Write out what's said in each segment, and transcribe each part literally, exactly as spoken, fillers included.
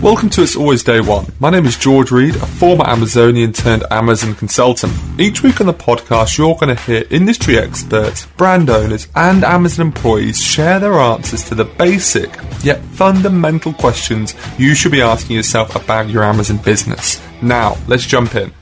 Welcome to It's Always Day One. My name is George Reed, a former Amazonian turned Amazon consultant. Each week on the podcast, you're going to hear industry experts, brand owners, and Amazon employees share their answers to the basic yet fundamental questions you should be asking yourself about your Amazon business. Now, let's jump in.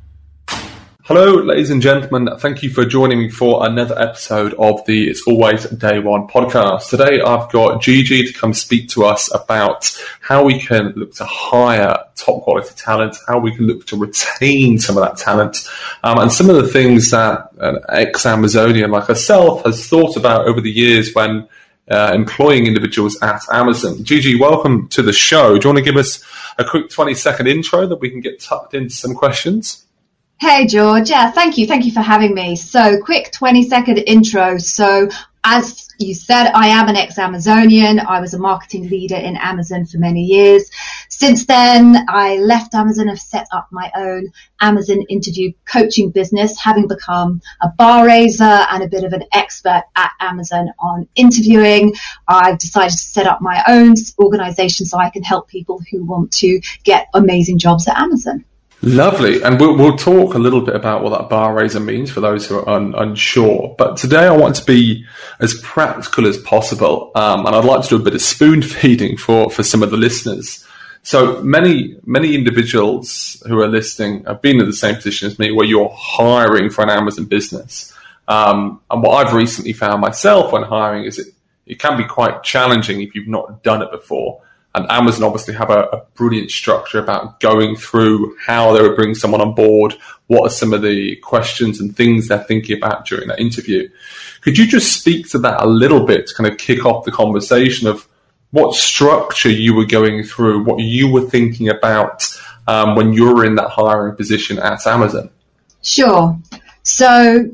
Hello, ladies and gentlemen. Thank you for joining me for another episode of the It's Always Day One podcast. Today, I've got Gigi to come speak to us about how we can look to hire top quality talent, how we can look to retain some of that talent, um, and some of the things that an ex-Amazonian like herself has thought about over the years when uh, employing individuals at Amazon. Gigi, welcome to the show. Do you want to give us a quick twenty second intro that we can get tucked into some questions? Hey, George. Yeah, thank you. Thank you for having me. So, quick twenty second intro. So, as you said, I am an ex-Amazonian. I was a marketing leader in Amazon for many years. Since then, I left Amazon and set up my own Amazon interview coaching business, having become a bar raiser and a bit of an expert at Amazon on interviewing. I've decided to set up my own organization so I can help people who want to get amazing jobs at Amazon. Lovely. And we'll, we'll talk a little bit about what that bar raiser means for those who are un, unsure. But today I want to be as practical as possible. Um, and I'd like to do a bit of spoon feeding for, for some of the listeners. So many, many individuals who are listening have been in the same position as me where you're hiring for an Amazon business. Um, and what I've recently found myself when hiring is it, it can be quite challenging if you've not done it before. And Amazon obviously have a, a brilliant structure about going through how they would bring someone on board, what are some of the questions and things they're thinking about during that interview. Could you just speak to that a little bit to kind of kick off the conversation of what structure you were going through, what you were thinking about um, when you were in that hiring position at Amazon? Sure. So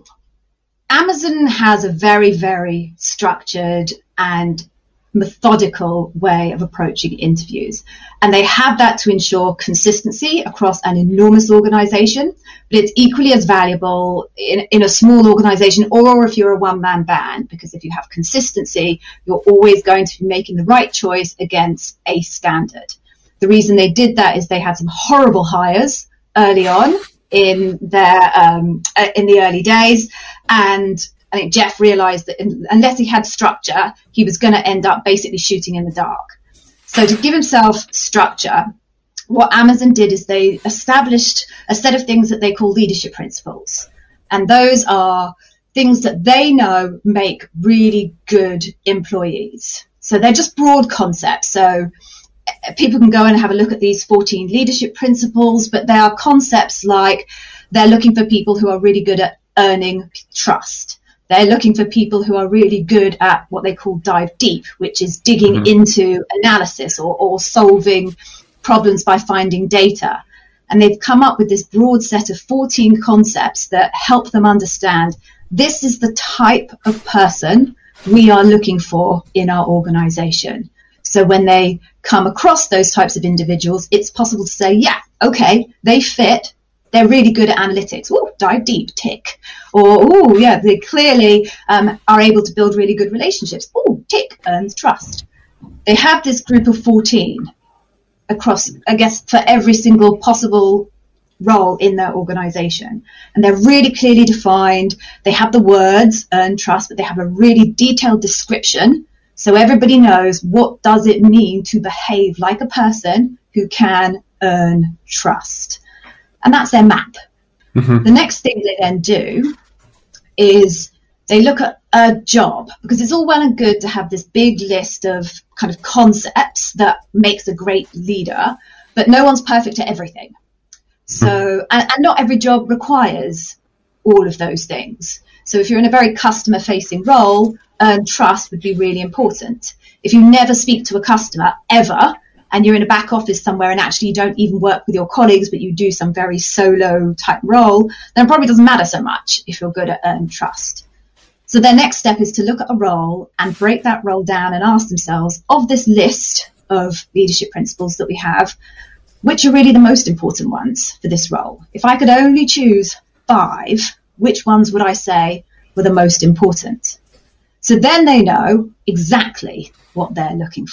Amazon has a very, very structured and methodical way of approaching interviews, and they have that to ensure consistency across an enormous organization, but it's equally as valuable in, in a small organization or if you're a one-man band, because if you have consistency, you're always going to be making the right choice against a standard. The reason they did that is they had some horrible hires early on in their um, in the early days, and I think Jeff realized that in, unless he had structure, he was going to end up basically shooting in the dark. So to give himself structure, what Amazon did is they established a set of things that they call leadership principles. And those are things that they know make really good employees. So they're just broad concepts. So people can go and have a look at these fourteen leadership principles, but they are concepts like they're looking for people who are really good at earning trust. They're looking for people who are really good at what they call dive deep, which is digging mm-hmm. into analysis or, or solving problems by finding data. And they've come up with this broad set of fourteen concepts that help them understand this is the type of person we are looking for in our organization. So when they come across those types of individuals, it's possible to say, yeah, okay, they fit. They're really good at analytics. Ooh, dive deep, tick. Or, oh, yeah, they clearly um, are able to build really good relationships. Oh, tick, earns trust. They have this group of fourteen across, I guess, for every single possible role in their organization. And they're really clearly defined. They have the words, earn trust, but they have a really detailed description. So everybody knows what does it mean to behave like a person who can earn trust. And that's their map. Mm-hmm. The next thing they then do is they look at a job, because it's all well and good to have this big list of kind of concepts that makes a great leader, but no one's perfect at everything. So, mm-hmm. and, and not every job requires all of those things. So if you're in a very customer facing role, earn trust would be really important. If you never speak to a customer ever, and you're in a back office somewhere and actually you don't even work with your colleagues, but you do some very solo type role, then it probably doesn't matter so much if you're good at earn trust. So their next step is to look at a role and break that role down and ask themselves, of this list of leadership principles that we have, which are really the most important ones for this role? If I could only choose five, which ones would I say were the most important? So then they know exactly what they're looking for.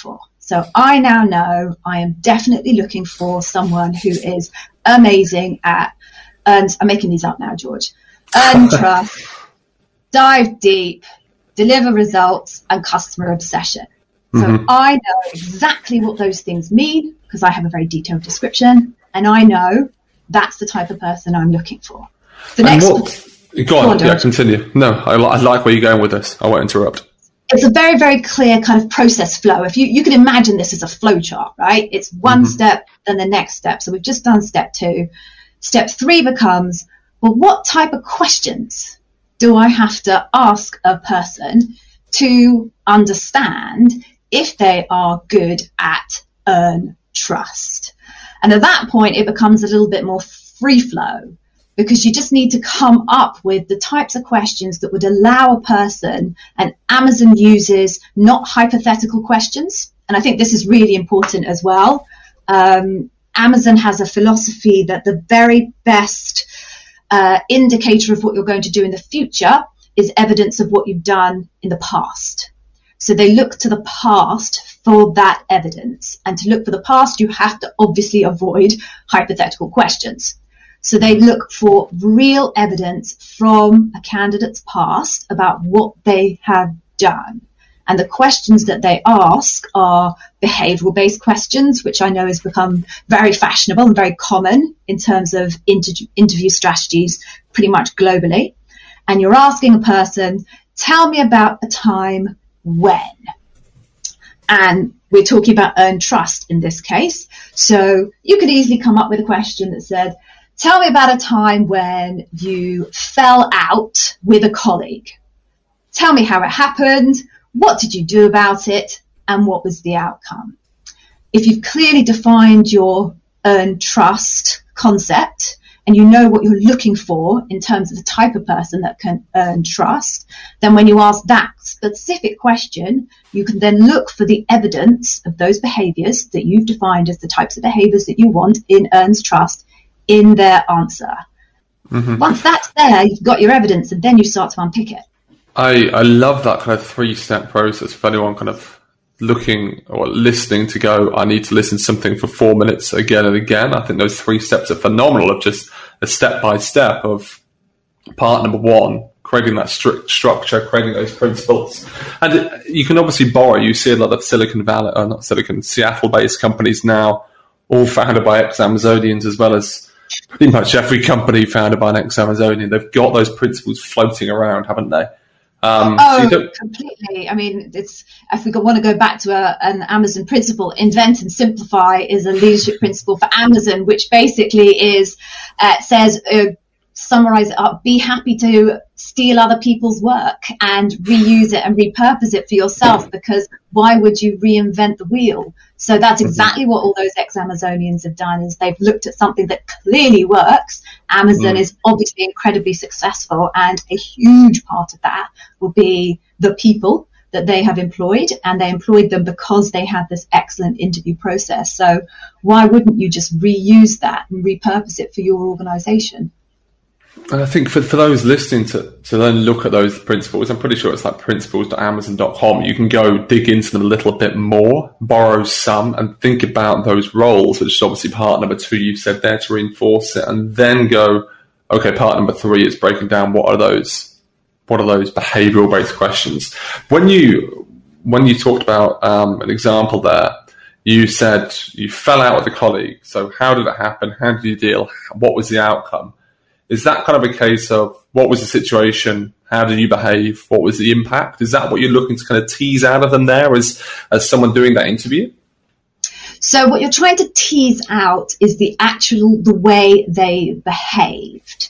So I now know I am definitely looking for someone who is amazing at, and I'm making these up now, George, earn trust, dive deep, deliver results, and customer obsession. So mm-hmm. I know exactly what those things mean because I have a very detailed description, and I know that's the type of person I'm looking for. The and next what, go on, yeah, continue. No, I, I like where you're going with this. I won't interrupt. It's a very, very clear kind of process flow. If you, you can imagine this as a flow chart, right? It's one mm-hmm. step, then the next step. So we've just done step two. Step three becomes, well, what type of questions do I have to ask a person to understand if they are good at earn trust? And at that point, it becomes a little bit more free flow, because you just need to come up with the types of questions that would allow a person, and Amazon uses not hypothetical questions. And I think this is really important as well. Um, Amazon has a philosophy that the very best uh, indicator of what you're going to do in the future is evidence of what you've done in the past. So they look to the past for that evidence. And to look for the past, you have to obviously avoid hypothetical questions. So they look for real evidence from a candidate's past about what they have done. And the questions that they ask are behavioral-based questions, which I know has become very fashionable and very common in terms of inter- interview strategies pretty much globally. And you're asking a person, tell me about a time when. And we're talking about earned trust in this case. So you could easily come up with a question that said, tell me about a time when you fell out with a colleague. Tell me how it happened. What did you do about it? And what was the outcome? If you've clearly defined your earned trust concept and you know what you're looking for in terms of the type of person that can earn trust, then when you ask that specific question, you can then look for the evidence of those behaviors that you've defined as the types of behaviors that you want in earns trust in their answer. Mm-hmm. Once that's there, you've got your evidence, and then you start to unpick it. I, I love that kind of three-step process for anyone kind of looking or listening to go, I need to listen to something for four minutes again and again. I think those three steps are phenomenal, of just a step-by-step of part number one, creating that strict structure, creating those principles. And it, you can obviously borrow. You see a lot of Silicon Valley, or not Silicon, Seattle-based companies now, all founded by ex-Amazonians, as well as pretty much every company founded by an ex-Amazonian. They've got those principles floating around, haven't they? Um, oh, so completely. I mean, it's if we want to go back to a, an Amazon principle, invent and simplify is a leadership principle for Amazon, which basically is uh, says, uh, summarize it up, be happy to steal other people's work and reuse it and repurpose it for yourself, because why would you reinvent the wheel? So that's exactly what all those ex-Amazonians have done, is they've looked at something that clearly works. Amazon mm. is obviously incredibly successful, and a huge part of that will be the people that they have employed, and they employed them because they had this excellent interview process. So why wouldn't you just reuse that and repurpose it for your organization? And I think for, for those listening to, to then look at those principles, I'm pretty sure it's like principles dot amazon dot com. You can go dig into them a little bit more, borrow some, and think about those roles, which is obviously part number two you said there, to reinforce it, and then go, okay, part number three is breaking down what are those, what are those behavioural based questions. When you when you talked about um, an example there, you said you fell out with a colleague. So how did it happen? How did you deal? What was the outcome? Is that kind of a case of what was the situation? How did you behave? What was the impact? Is that what you're looking to kind of tease out of them there as, as someone doing that interview? So what you're trying to tease out is the actual, the way they behaved.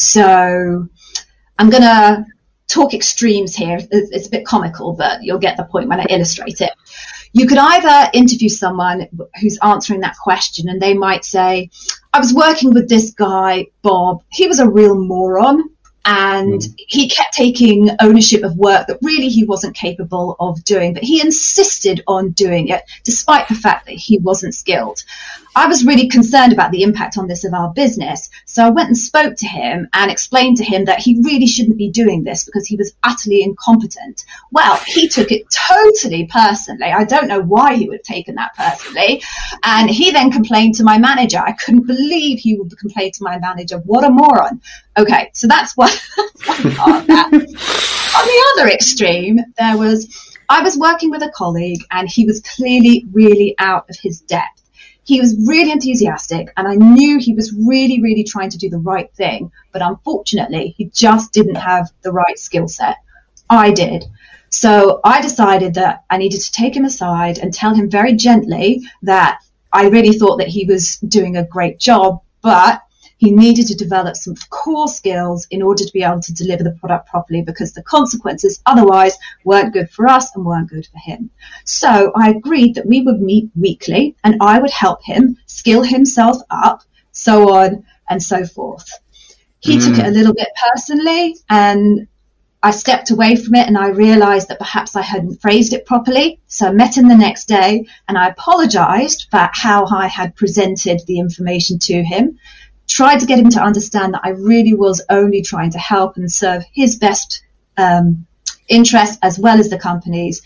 So I'm going to talk extremes here. It's a bit comical, but you'll get the point when I illustrate it. You could either interview someone who's answering that question, and they might say, I was working with this guy, Bob. He was a real moron. And mm. he kept taking ownership of work that really he wasn't capable of doing, but he insisted on doing it despite the fact that he wasn't skilled. I was really concerned about the impact on this of our business. So I went and spoke to him and explained to him that he really shouldn't be doing this because he was utterly incompetent. Well, he took it totally personally. I don't know why he would have taken that personally. And he then complained to my manager. I couldn't believe he would complain to my manager. What a moron. Okay, so that's one, that's one part of that. On the other extreme, there was, I was working with a colleague and he was clearly really out of his depth. He was really enthusiastic and I knew he was really, really trying to do the right thing. But unfortunately, he just didn't have the right skill set. I did. So I decided that I needed to take him aside and tell him very gently that I really thought that he was doing a great job, but he needed to develop some core skills in order to be able to deliver the product properly because the consequences otherwise weren't good for us and weren't good for him. So I agreed that we would meet weekly and I would help him skill himself up, so on and so forth. He mm. took it a little bit personally and I stepped away from it and I realized that perhaps I hadn't phrased it properly. So I met him the next day and I apologized for how I had presented the information to him. Tried to get him to understand that I really was only trying to help and serve his best um, interest as well as the company's.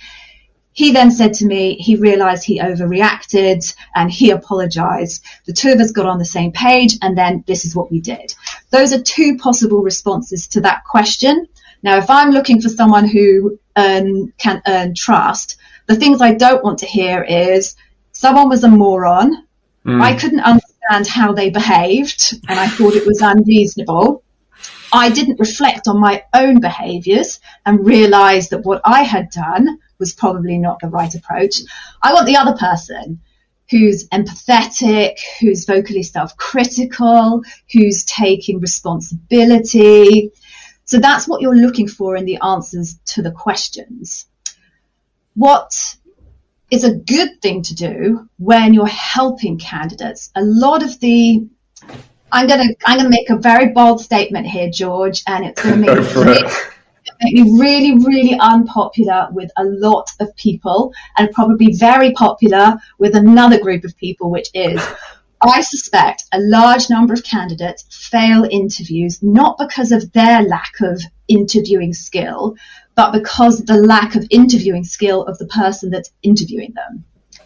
He then said to me he realized he overreacted and he apologized. The two of us got on the same page and then this is what we did. Those are two possible responses to that question. Now, if I'm looking for someone who um, can earn trust, the things I don't want to hear is someone was a moron. Mm. I couldn't understand how they behaved and I thought it was unreasonable. I didn't reflect on my own behaviours and realise that what I had done was probably not the right approach. I want the other person who's empathetic, who's vocally self-critical, who's taking responsibility. So that's what you're looking for in the answers to the questions. What is a good thing to do when you're helping candidates? A lot of the, I'm going to, I'm going to make a very bold statement here, George, and it's going to make, me, make me really, really unpopular with a lot of people and probably very popular with another group of people, which is, I suspect a large number of candidates fail interviews not because of their lack of interviewing skill, but because of the lack of interviewing skill of the person that's interviewing them.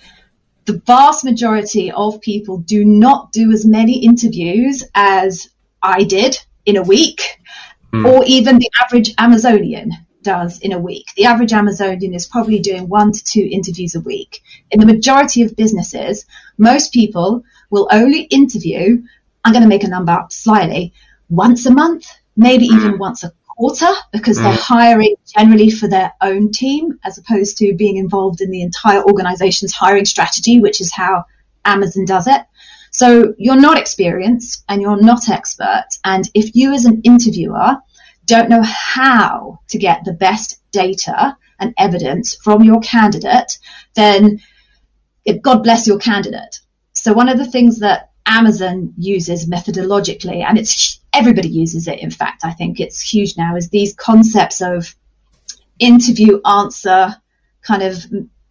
The vast majority of people do not do as many interviews as I did in a week, mm. or even the average Amazonian does in a week. The average Amazonian is probably doing one to two interviews a week. In the majority of businesses, most people will only interview, I'm going to make a number up slightly, once a month, maybe even once a quarter, because they're hiring generally for their own team as opposed to being involved in the entire organization's hiring strategy, which is how Amazon does it. So you're not experienced and you're not expert. And if you as an interviewer don't know how to get the best data and evidence from your candidate, then it, God bless your candidate. So one of the things that Amazon uses methodologically, and it's everybody uses it, in fact, I think it's huge now, is these concepts of interview answer kind of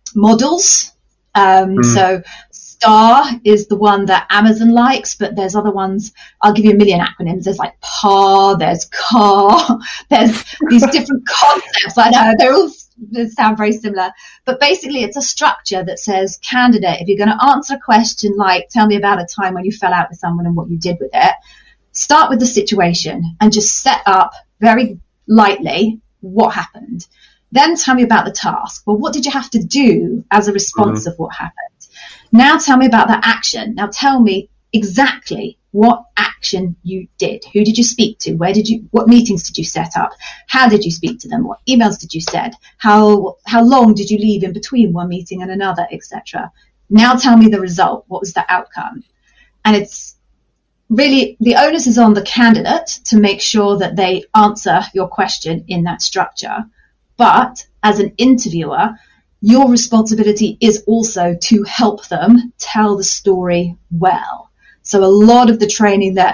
models. Um, mm. So STAR is the one that Amazon likes, but there's other ones. I'll give you a million acronyms. There's like P A R, there's C A R, there's these different concepts. I know they're all they sound very similar, but basically it's a structure that says, candidate, if you're going to answer a question like, tell me about a time when you fell out with someone and what you did with it, start with the situation and just set up very lightly what happened. Then tell me about the task. Well, what did you have to do as a response mm-hmm. of what happened? Now tell me about the action. Now tell me exactly what action you did. Who did you speak to? Where did you, what meetings did you set up? How did you speak to them? What emails did you send? How, how long did you leave in between one meeting and another, et cetera? Now tell me the result. What was the outcome? And it's really, the onus is on the candidate to make sure that they answer your question in that structure. But as an interviewer, your responsibility is also to help them tell the story well. So a lot of the training that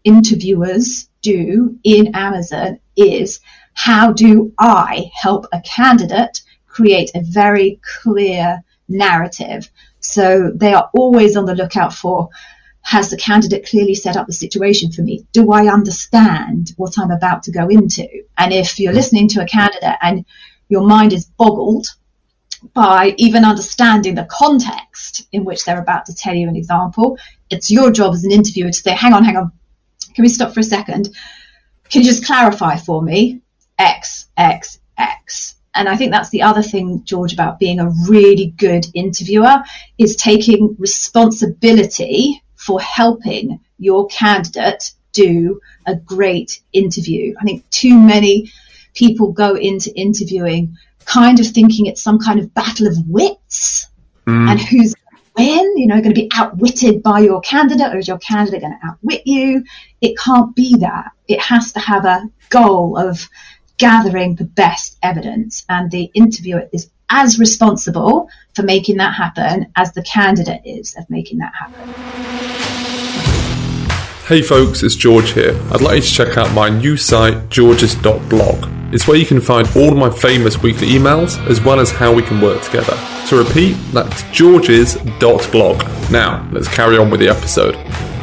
interviewers do in Amazon is, how do I help a candidate create a very clear narrative? So they are always on the lookout for, has the candidate clearly set up the situation for me? Do I understand what I'm about to go into? And if you're listening to a candidate and your mind is boggled by even understanding the context in which they're about to tell you an example, it's your job as an interviewer to say, hang on, hang on, can we stop for a second? Can you just clarify for me X, X, X? And I think that's the other thing, George, about being a really good interviewer, is taking responsibility for helping your candidate do a great interview. I think too many people go into interviewing kind of thinking it's some kind of battle of wits, mm. and who's going to win, you know, going to be outwitted by your candidate, or is your candidate going to outwit you? It can't be that. It has to have a goal of gathering the best evidence, and the interviewer is as responsible for making that happen as the candidate is of making that happen. Hey folks, it's George here. I'd like you to check out my new site, georges dot blog. It's where you can find all of my famous weekly emails, as well as how we can work together. To repeat, that's georges dot blog. Now, let's carry on with the episode.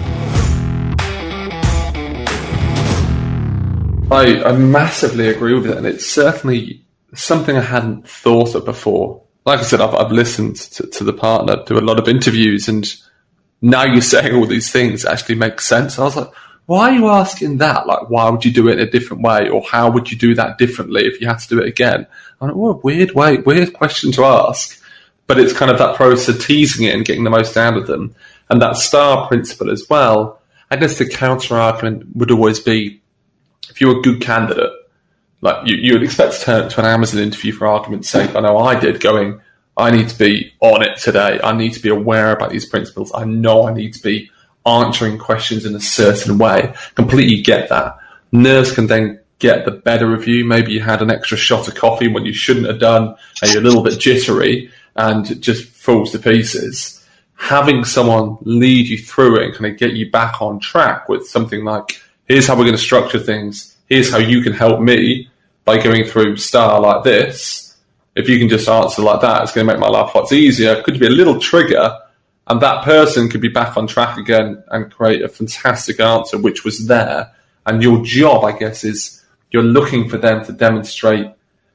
I, I massively agree with it, and it's certainly something I hadn't thought of before. Like I said, I've, I've listened to, to the partner, to a lot of interviews, and now you're saying all these things actually make sense. I was like, why are you asking that? Like, why would you do it in a different way? Or how would you do that differently if you had to do it again? I'm like, what a weird way, weird question to ask. But it's kind of that process of teasing it and getting the most out of them. And that STAR principle as well, I guess the counter argument would always be, if you're a good candidate, like you, you would expect to turn to an Amazon interview for argument's sake. I know I did, going, I need to be on it today. I need to be aware about these principles. I know I need to be answering questions in a certain way. Completely get that. Nerves can then get the better of you. Maybe you had an extra shot of coffee when you shouldn't have done, and you're a little bit jittery and it just falls to pieces. Having someone lead you through it and kind of get you back on track with something like, here's how we're going to structure things. Here's how you can help me by going through STAR like this. If you can just answer like that, it's going to make my life lots easier. It could be a little trigger, and that person could be back on track again and create a fantastic answer, which was there. And your job, I guess, is you're looking for them to demonstrate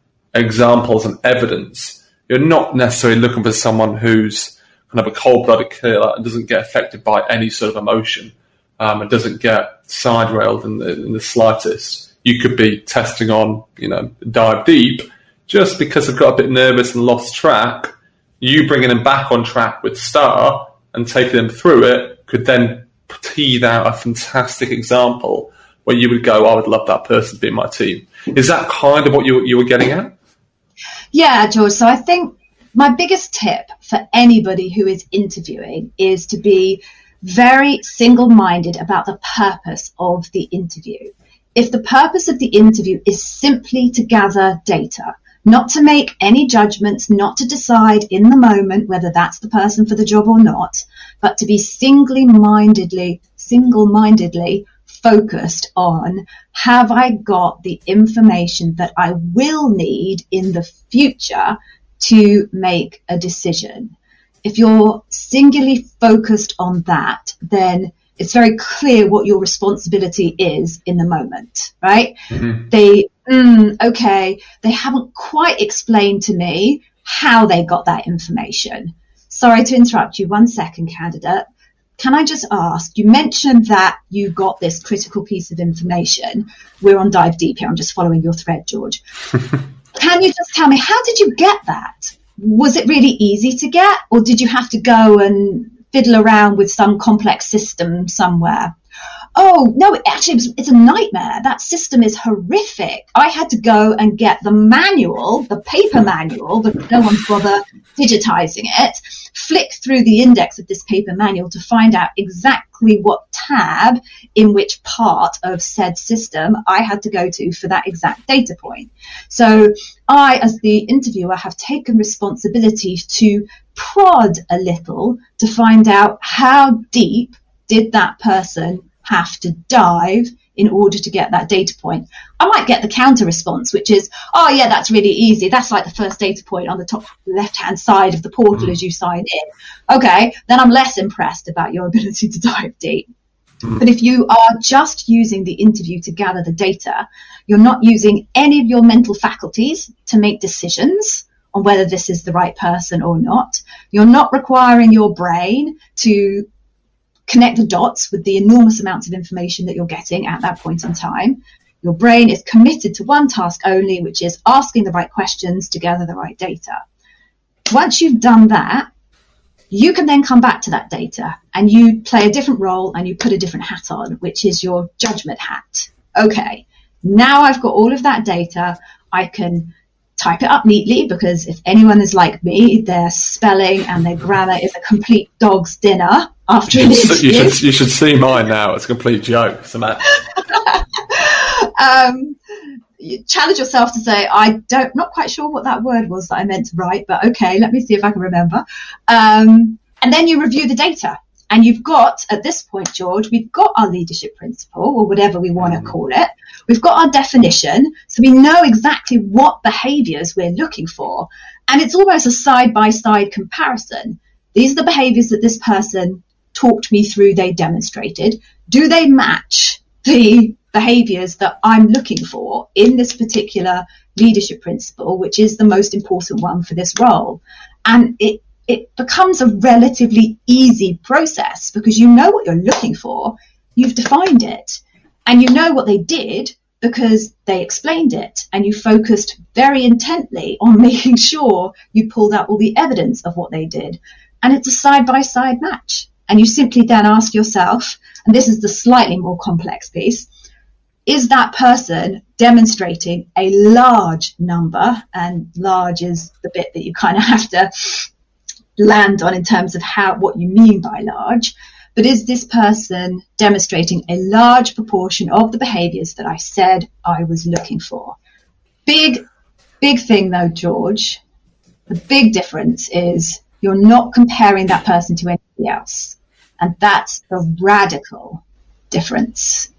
examples and evidence. You're not necessarily looking for someone who's kind of a cold-blooded killer and doesn't get affected by any sort of emotion, um, and doesn't get side-railed in the, in the slightest. You could be testing on, you know, dive deep. Just because they've got a bit nervous and lost track, you bringing them back on track with STAR and taking them through it could then tease out a fantastic example where you would go, I would love that person to be in my team. Is that kind of what you, you were getting at? Yeah, George. So I think my biggest tip for anybody who is interviewing is to be very single-minded about the purpose of the interview. If the purpose of the interview is simply to gather data, not to make any judgments, not to decide in the moment whether that's the person for the job or not, but to be single-mindedly, single-mindedly focused on, have I got the information that I will need in the future to make a decision? If you're singularly focused on that, then it's very clear what your responsibility is in the moment, right? Mm-hmm. They, mm, okay, they haven't quite explained to me how they got that information. Sorry to interrupt you. One second, candidate. Can I just ask, you mentioned that you got this critical piece of information. We're on Dive Deep here. I'm just following your thread, George. Can you just tell me, how did you get that? Was it really easy to get, or did you have to go and fiddle around with some complex system somewhere? Oh, no, actually, it's, it's a nightmare. That system is horrific. I had to go and get the manual, the paper manual, but no one's bothered digitizing it, flick through the index of this paper manual to find out exactly what tab in which part of said system I had to go to for that exact data point. So I, as the interviewer, have taken responsibility to prod a little to find out how deep did that person have to dive in order to get that data point. I might get the counter response, which is, oh yeah, that's really easy. That's like the first data point on the top left-hand side of the portal mm. as you sign in. Okay, then I'm less impressed about your ability to dive deep. Mm. But if you are just using the interview to gather the data, you're not using any of your mental faculties to make decisions on whether this is the right person or not. You're not requiring your brain to connect the dots with the enormous amounts of information that you're getting at that point in time. Your brain is committed to one task only, which is asking the right questions to gather the right data. Once you've done that, you can then come back to that data and you play a different role and you put a different hat on, which is your judgment hat. Okay, now I've got all of that data. I can type it up neatly, because if anyone is like me, their spelling and their grammar is a complete dog's dinner after an interview. You should, you should see mine now. It's a complete joke. Samantha. um, you challenge yourself to say, I don't, not quite sure what that word was that I meant to write, but okay, let me see if I can remember. Um, and then you review the data. And you've got, at this point, George, we've got our leadership principle, or whatever we want to call it. We've got our definition, so we know exactly what behaviours we're looking for. And it's almost a side-by-side comparison. These are the behaviours that this person talked me through, they demonstrated. Do they match the behaviours that I'm looking for in this particular leadership principle, which is the most important one for this role? And it it becomes a relatively easy process because you know what you're looking for, you've defined it, and you know what they did because they explained it, and you focused very intently on making sure you pulled out all the evidence of what they did. And it's a side-by-side match. And you simply then ask yourself, and this is the slightly more complex piece, is that person demonstrating a large number, and large is the bit that you kind of have to land on in terms of how what you mean by large, but is this person demonstrating a large proportion of the behaviours that I said I was looking for? Big, big thing though, George, the big difference is you're not comparing that person to anybody else. And that's the radical difference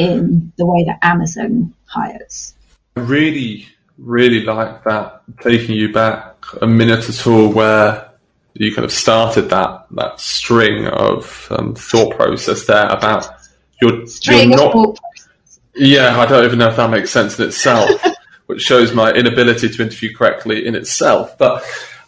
in the way that Amazon hires. I really, really like that, taking you back a minute at all where you kind of started that that string of um, thought process there about you're, string you're of not. Thought process. Yeah, I don't even know if that makes sense in itself, which shows my inability to interview correctly in itself. But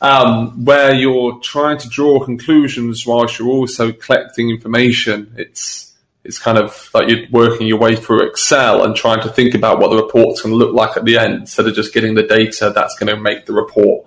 um, where you're trying to draw conclusions whilst you're also collecting information, it's it's kind of like you're working your way through Excel and trying to think about what the report's going to look like at the end, instead of just getting the data that's going to make the report.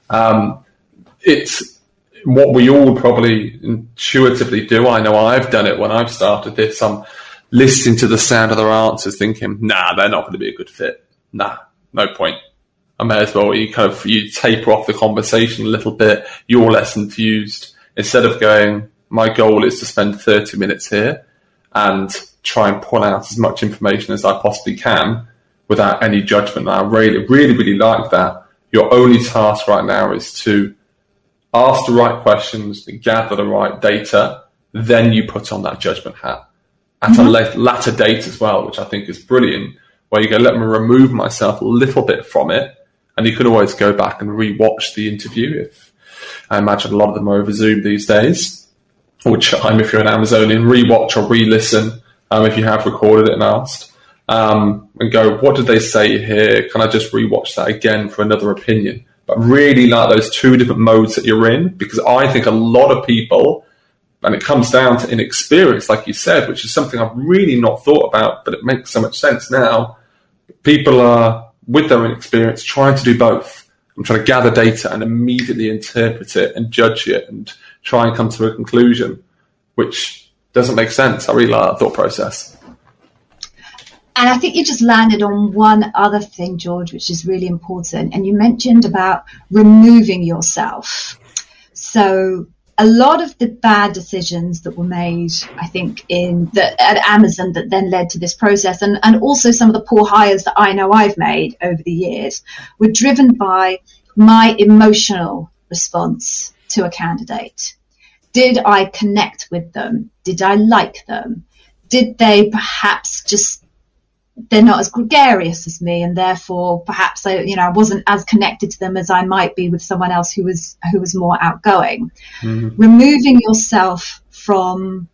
Um, it's what we all probably intuitively do. I know I've done it when I've started this. I'm listening to the sound of their answers thinking, nah, they're not going to be a good fit. Nah, no point. I may as well, you kind of, you taper off the conversation a little bit. You're less enthused. Instead of going, my goal is to spend thirty minutes here and try and pull out as much information as I possibly can without any judgment. I really, really, really like that. Your only task right now is to ask the right questions, gather the right data, then you put on that judgment hat at mm-hmm. a later, latter date as well, which I think is brilliant, where you go, let me remove myself a little bit from it, and you can always go back and re-watch the interview. If I imagine a lot of them are over Zoom these days, which I'm, if you're an Amazonian, re-watch or re-listen um, if you have recorded it and asked, um, and go, what did they say here? Can I just re-watch that again for another opinion? But really like those two different modes that you're in, because I think a lot of people, and it comes down to inexperience, like you said, which is something I've really not thought about, but it makes so much sense now. People are, with their inexperience, trying to do both. I'm trying to gather data and immediately interpret it and judge it and try and come to a conclusion, which doesn't make sense. I really like that thought process. And I think you just landed on one other thing, George, which is really important. And you mentioned about removing yourself. So a lot of the bad decisions that were made, I think, in the, at Amazon that then led to this process, and, and also some of the poor hires that I know I've made over the years, were driven by my emotional response to a candidate. Did I connect with them? Did I like them? did they perhaps just, they're not as gregarious as me, and therefore perhaps I, you know, I wasn't as connected to them as I might be with someone else who was who was more outgoing. Mm-hmm. Removing yourself from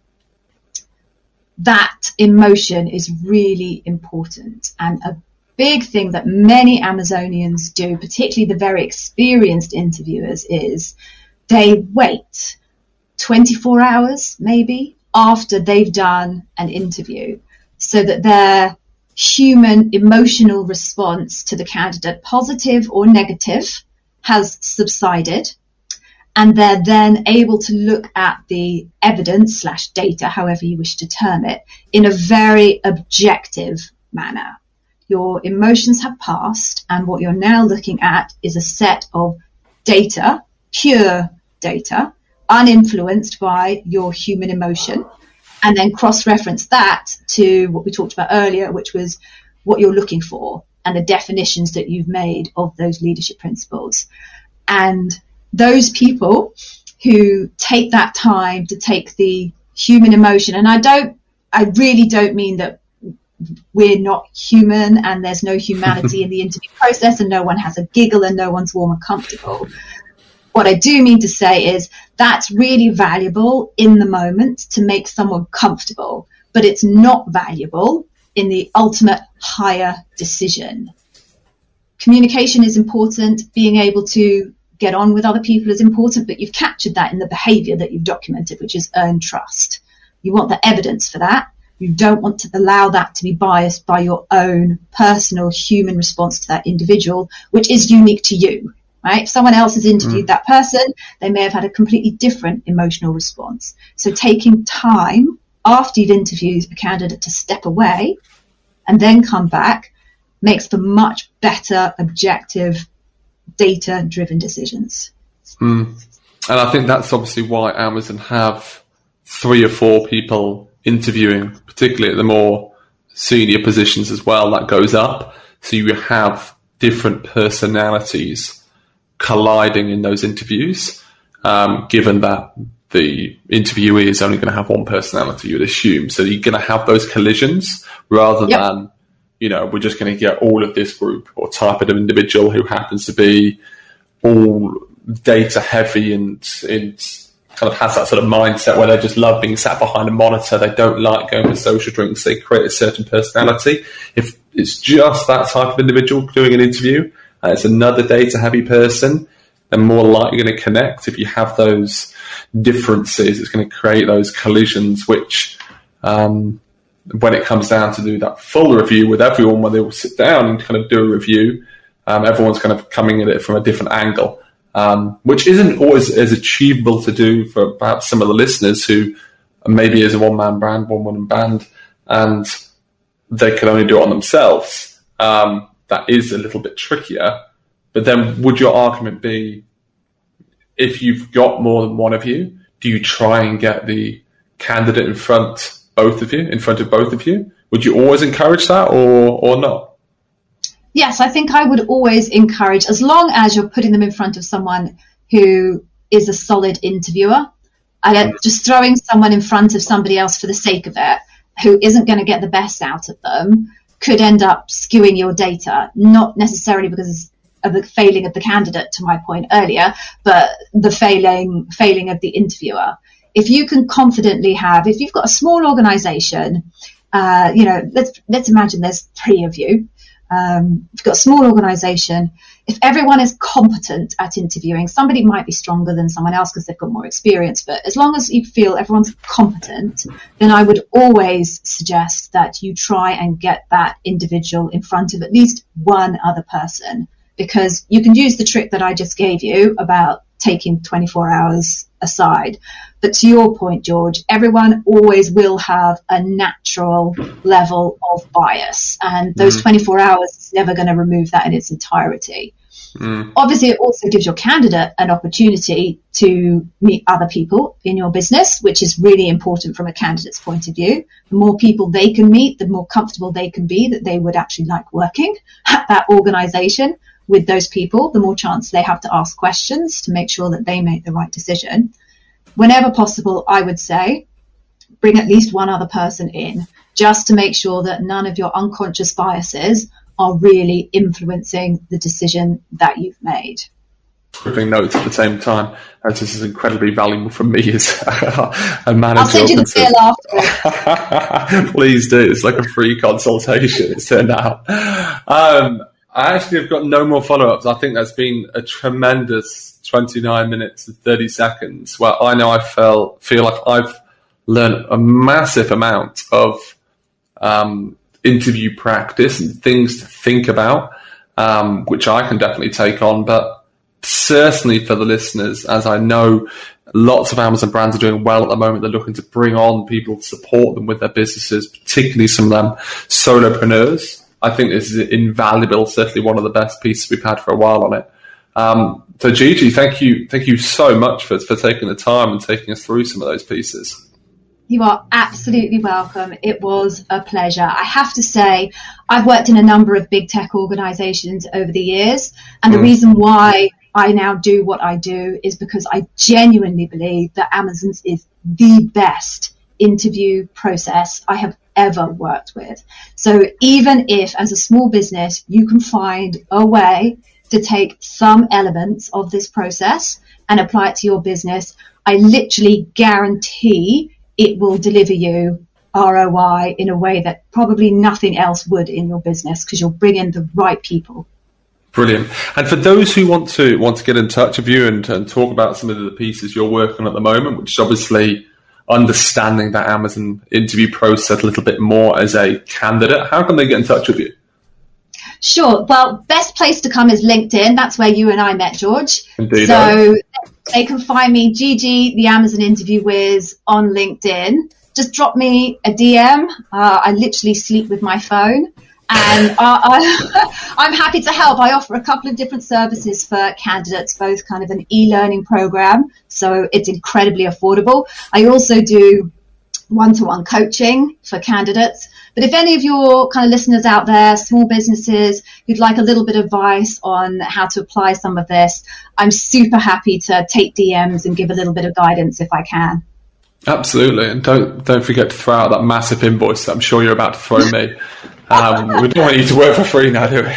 that emotion is really important, and a big thing that many Amazonians do, particularly the very experienced interviewers, is they wait twenty-four hours maybe after they've done an interview so that their human emotional response to the candidate, positive or negative, has subsided, and they're then able to look at the evidence slash data, however you wish to term it, in a very objective manner. Your emotions have passed, and what you're now looking at is a set of data, pure data, uninfluenced by your human emotion, and then cross-reference that to what we talked about earlier, which was what you're looking for and the definitions that you've made of those leadership principles. And those people who take that time to take the human emotion, and I don't, I really don't mean that we're not human and there's no humanity in the interview process and no one has a giggle and no one's warm and comfortable. What I do mean to say is that's really valuable in the moment to make someone comfortable, but it's not valuable in the ultimate higher decision. Communication is important. Being able to get on with other people is important, but you've captured that in the behavior that you've documented, which is earn trust. You want the evidence for that. You don't want to allow that to be biased by your own personal human response to that individual, which is unique to you. Right? If someone else has interviewed mm. that person, they may have had a completely different emotional response. So taking time after you've interviewed a candidate to step away and then come back makes for much better, objective, data-driven decisions. Mm. And I think that's obviously why Amazon have three or four people interviewing, particularly at the more senior positions as well. That goes up. So you have different personalities colliding in those interviews, um, given that the interviewee is only going to have one personality, you would assume. So you're going to have those collisions rather yep. than, you know, we're just going to get all of this group or type of individual who happens to be all data heavy and, and kind of has that sort of mindset where they just love being sat behind a monitor. They don't like going for social drinks. They create a certain personality. If it's just that type of individual doing an interview, Uh, it's another data-heavy person, they're more likely going to connect. If you have those differences, it's going to create those collisions, which um, when it comes down to do that full review with everyone, when they will sit down and kind of do a review, um, everyone's kind of coming at it from a different angle, um, which isn't always as achievable to do for perhaps some of the listeners who maybe is a one-man brand, one-woman band, and they can only do it on themselves. Um, that is a little bit trickier. But then would your argument be, if you've got more than one of you, do you try and get the candidate in front, both of you, in front of both of you? Would you always encourage that or, or not? Yes, I think I would always encourage, as long as you're putting them in front of someone who is a solid interviewer. I, just throwing someone in front of somebody else for the sake of it, who isn't going to get the best out of them, could end up skewing your data, not necessarily because of the failing of the candidate, to my point earlier, but the failing failing of the interviewer. If you can confidently have, if you've got a small organization, uh, you know, let's let's imagine there's three of you. Um, if you've got a small organization, if everyone is competent at interviewing, somebody might be stronger than someone else because they've got more experience, but as long as you feel everyone's competent, then I would always suggest that you try and get that individual in front of at least one other person, because you can use the trick that I just gave you about taking twenty-four hours aside. But to your point, George, everyone always will have a natural level of bias, and those mm. twenty-four hours is never going to remove that in its entirety. Mm. Obviously, it also gives your candidate an opportunity to meet other people in your business, which is really important from a candidate's point of view. The more people they can meet, the more comfortable they can be that they would actually like working at that organization with those people, the more chance they have to ask questions to make sure that they make the right decision. Whenever possible, I would say, bring at least one other person in, just to make sure that none of your unconscious biases are really influencing the decision that you've made. Scribbling notes at the same time, as this is incredibly valuable for me as a manager. I'll send you the bill afterwards. Please do. It's like a free consultation, it's turned out. Um, I actually have got no more follow-ups. I think that's been a tremendous twenty-nine minutes and thirty seconds where I know I felt, feel like I've learned a massive amount of um, interview practice and things to think about, um, which I can definitely take on. But certainly for the listeners, as I know lots of Amazon brands are doing well at the moment, they're looking to bring on people to support them with their businesses, particularly some of them solopreneurs. I think this is invaluable, certainly one of the best pieces we've had for a while on it. Um, so Gigi, thank you thank you so much for, for taking the time and taking us through some of those pieces. You are absolutely welcome. It was a pleasure. I have to say, I've worked in a number of big tech organizations over the years, and the mm. reason why I now do what I do is because I genuinely believe that Amazon's is the best interview process I have ever worked with. So even if as a small business you can find a way to take some elements of this process and apply it to your business, I literally guarantee it will deliver you R O I in a way that probably nothing else would in your business, because you'll bring in the right people. Brilliant. And for those who want to want to get in touch with you and, and talk about some of the pieces you're working on at the moment, which is obviously understanding that Amazon interview process a little bit more as a candidate, how can they get in touch with you? Sure. Well, best place to come is LinkedIn. That's where you and I met, George. Indeed. So they can find me, Gigi, the Amazon Interview Whiz, on LinkedIn. Just drop me a D M. Uh, I literally sleep with my phone. And uh, I, I'm happy to help. I offer a couple of different services for candidates, both kind of an e-learning program, so it's incredibly affordable. I also do one-to-one coaching for candidates. But if any of your kind of listeners out there, small businesses, who'd like a little bit of advice on how to apply some of this, I'm super happy to take D Ms and give a little bit of guidance if I can. Absolutely. And don't don't forget to throw out that massive invoice that I'm sure you're about to throw me. Um, we don't want you to work for free now, do we?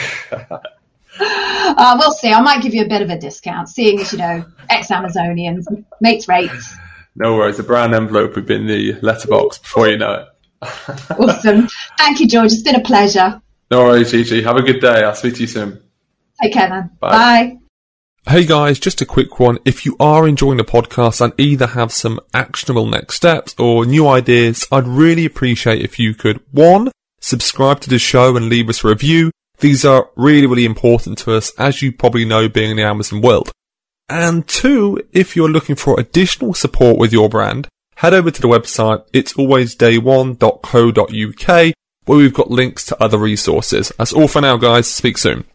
uh, we'll see. I might give you a bit of a discount, seeing as, you know, ex-Amazonians, mates rates. No worries. The brown envelope would be in the letterbox before you know it. Awesome. Thank you, George. It's been a pleasure. No worries, Gigi. Have a good day. I'll speak to you soon. Take care, man. Bye. Bye. Hey guys, just a quick one. If you are enjoying the podcast and either have some actionable next steps or new ideas, I'd really appreciate if you could, one, subscribe to the show and leave us a review. These are really, really important to us, as you probably know, being in the Amazon world. And two, if you're looking for additional support with your brand, head over to the website it's always day one dot co dot uk, where we've got links to other resources. That's all for now, guys. Speak soon.